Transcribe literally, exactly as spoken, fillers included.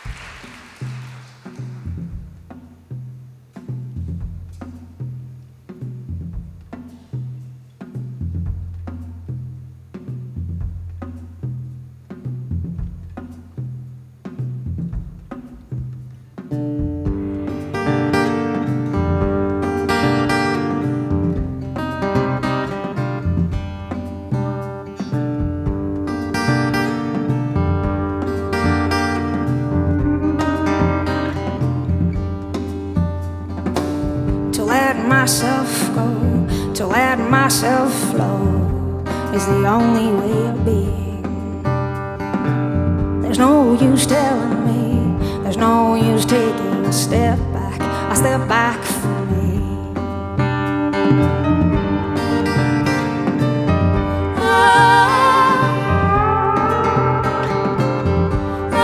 Myself go, to let myself flow is the only way of being. There's no use telling me, there's no use taking a step back. I step back